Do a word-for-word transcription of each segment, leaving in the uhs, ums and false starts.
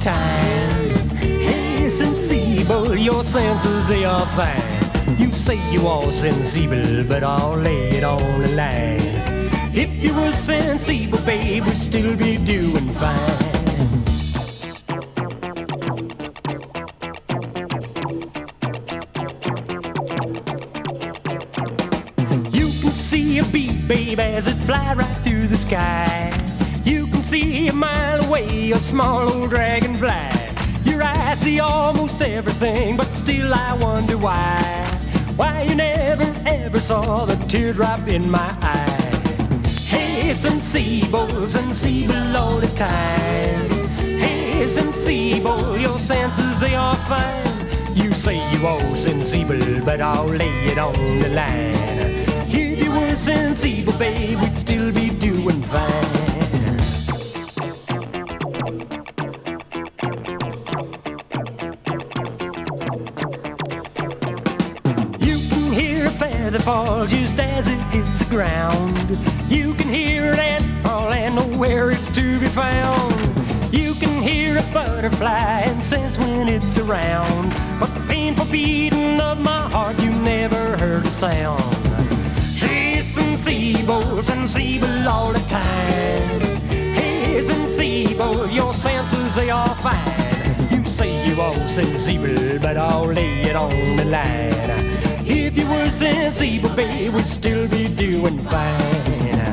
time. Hey, sensible, your senses, they are fine. You say you are sensible, but I'll lay it on the line. If you were sensible, babe, we'd still be doing fine. You can see a bee, babe, as it flies right through the sky. You can see a mile away a small old dragonfly. Your eyes see almost everything, but still I wonder why. Why you never ever saw the teardrop in my eye. Hey, sensible, sensible all the time. Hey, sensible, your senses, they are fine. You say you are sensible, but I'll lay it on the line. If you were sensible, babe, we'd still be doing fine. The fall just as it hits the ground. You can hear an ant call and know where it's to be found. You can hear a butterfly and sense when it's around. But the painful beating of my heart, you never heard a sound. Hey, sensible, sensible all the time. Hey, sensible, your senses, they are fine. You say you are sensible, but I'll lay it on the line. If you were sensible, babe, we'd still be doing fine.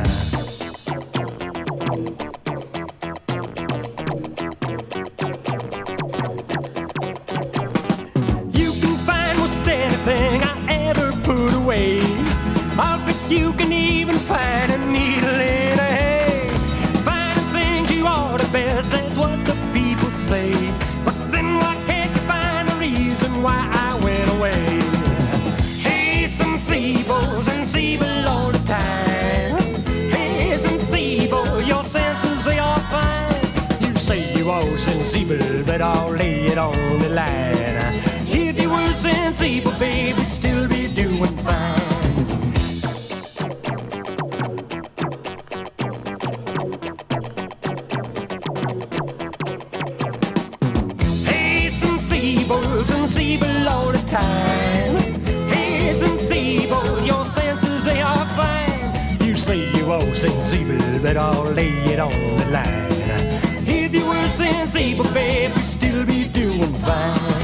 You can find most anything I ever put away. I bet you can even find a needle in a hay. Find the things you ought to best, that's what the people say. But then why can't you find a reason why I went away? Sensible, sensible all the time. Hey, sensible, your senses, they are fine. You say you are sensible, but I'll lay it on the line. If you were sensible, babe, we'd still be doing fine. Hey, sensible, sensible all the time. Sensible, your senses, they are fine. You say you are sensible, but I'll lay it on the line. If you were sensible, babe, we'd still be doing fine.